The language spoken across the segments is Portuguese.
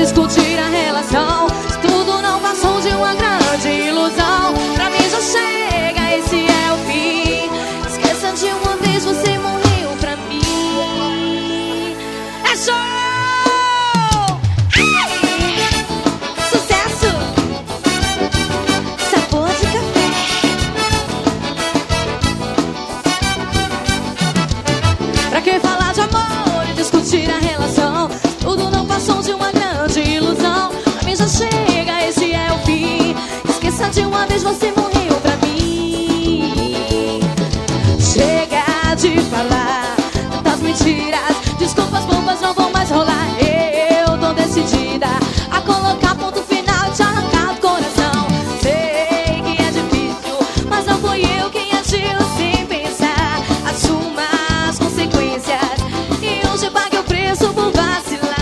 discutir a relação. Se tudo não passou de uma grande ilusão, pra mim já chega, esse é o fim. Esqueça de uma vez, você morreu pra mim. É show! Sucesso! Sabor de café. Pra que falar de amor e discutir a relação? Tudo não passou de uma grande ilusão. Pra mim já chega, esse é o fim. Esqueça de uma vez, você morreu pra mim. Chega de falar tantas mentiras, desculpas bobas não vão mais rolar. Eu tô decidida a colocar ponto final e te arrancar do coração. Sei que é difícil, mas não fui eu quem agiu sem pensar. Assuma as consequências e hoje pague o preço por vacilar.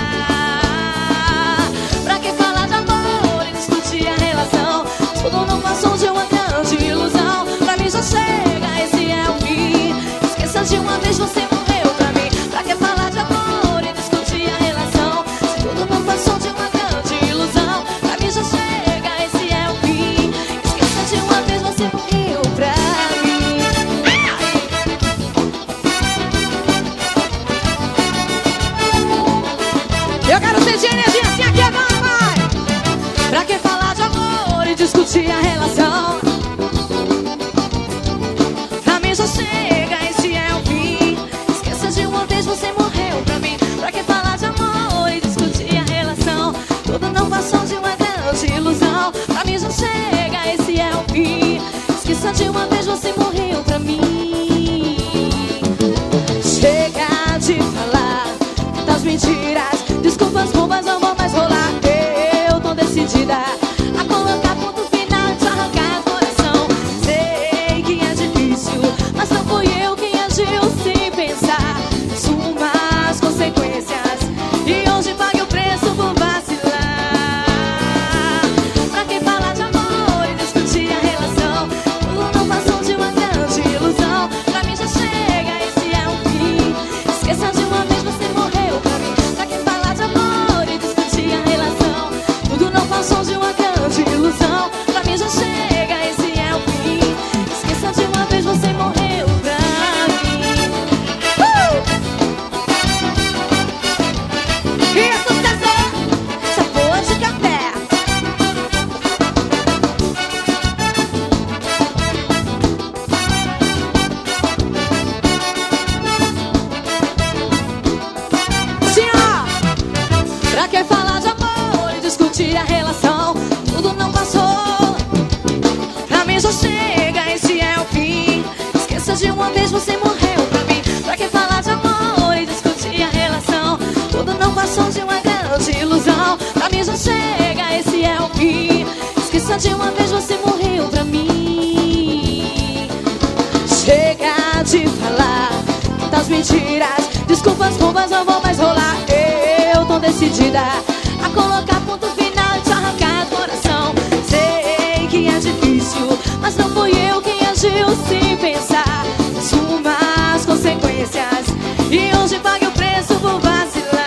Pra que falar de amor e discutir a relação? Tudo não passou de uma grande ilusão. Pra mim já chega, esse é o fim. Esqueça de uma vez, você morreu pra mim. Pra que falar de amor e discutir a relação? Se tudo não passou de uma grande ilusão, pra mim já chega, esse é o fim. Esqueça de uma vez, você morreu pra mim. Eu quero sentir energia assim aqui agora, vai! Pra que falar de amor e discutir a relação? Pra mim já chega, esse é o fim. Esqueça de uma vez, você morreu pra mim. Pra que falar de amor e discutir a relação? Tudo não passou de uma grande ilusão. Pra mim já chega, esse é o fim. Esqueça de uma vez, você morreu pra mim. Chega de falar das mentiras, desculpas bobas não vão mais rolar. Eu tô decidida a colocar ponto final e te arrancar do coração. Sei que é difícil, mas não fui eu quem agiu sem pensar. Assuma as consequências e hoje pague o preço por vacilar. Pra que falar de amor e discutir a relação? Tudo não passou de uma grande ilusão. Pra mim já chega, esse é o fim. Esqueça de uma vez, você morreu pra mim. Pra que falar de amor e discutir a relação? Tudo não passou de uma grande ilusão. Pra mim já chega, esse é o fim. Esqueça de uma vez, você morreu pra mim. E sucesso! Sabor de café. Sim, ó. Pra que falar de amor e discutir a relação? Tudo não passou. Pra mim já chega, esse é o fim. Esqueça de uma vez, você morreu pra mim. Pra que falar de amor e discutir a relação? Tudo não passou de uma grande ilusão. Pra mim já chega, esse é o fim. Esqueça de uma vez, você morreu pra mim. Chega de falar tantas mentiras, desculpas bobas não vão mais rolar. Eu tô decidida a colocar ponto final e te arrancar do coração. Sei que é difícil, mas não fui eu quem agiu sem pensar. Assuma as consequências e hoje pague o preço por vacilar.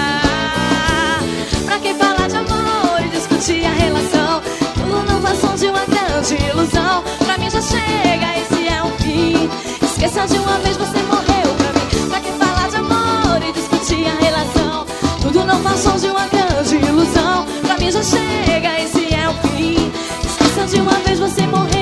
Pra que falar de amor e discutir a relação? Tudo não passou de uma grande ilusão. Pra mim já chega, esse é o fim. Esqueça de uma vez, você morreu pra mim. Pra que falar de amor e discutir a relação? Tudo não passou de uma grande ilusão. Pra mim já chega, esse é o fim. Esqueça de uma vez, você morreu.